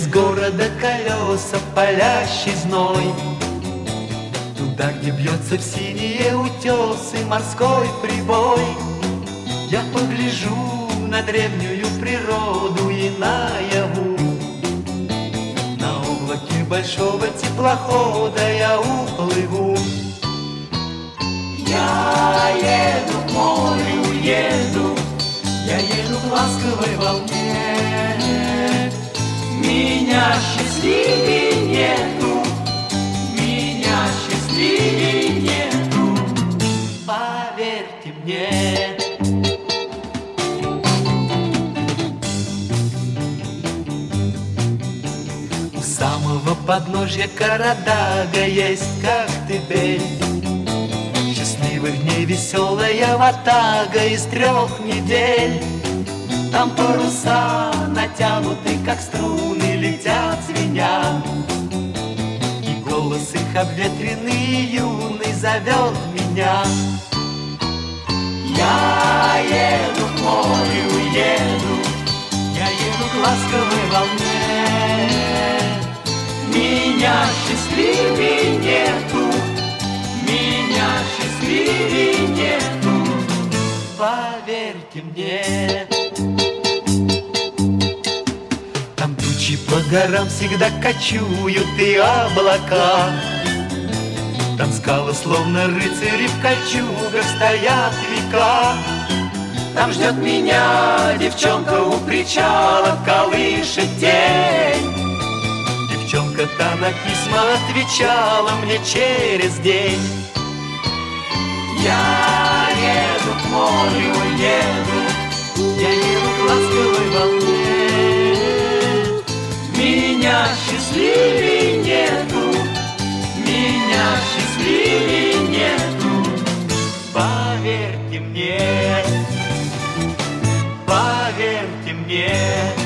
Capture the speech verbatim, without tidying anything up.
Из города колеса палящий зной, туда, где бьется в синие утесы морской прибой. Я погляжу на древнюю природу и наяву, на облаке большого теплохода я уплыву. Я еду к морю, еду, я еду к ласковой волне. Меня счастливее нету, меня счастливее нету, поверьте мне. У самого подножья Карадага есть Коктебель. Счастливых дней веселая ватага из трех недель. Там паруса натянуты, как струны, летят звеня, и голос их обветренный и юный зовет меня. Я еду к морю, еду, я еду к ласковой волне. Меня счастливее нету, меня счастливее нету, поверьте мне. Там тучи по горам всегда кочуют и облака, там скалы словно рыцари в кольчугах стоят века. Там ждет меня девчонка у причала, колышет тень. Девчонка-то на письма отвечала мне через день. Я еду к морю, еду, я еду к ласковой волне. Меня счастливее нету, меня счастливее нету, поверьте мне, поверьте мне.